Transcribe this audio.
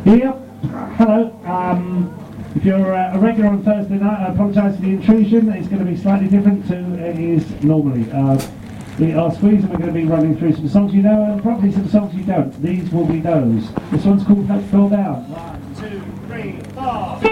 Yep. Hello. If you're a regular on Thursday night, I apologise for the intrusion. It's going to be slightly different to it is normally. We are Squeeze and we're going to be running through some songs you know and probably some songs you don't. These will be those. This one's called Hope Fell Down. 1, 2, 3, 4.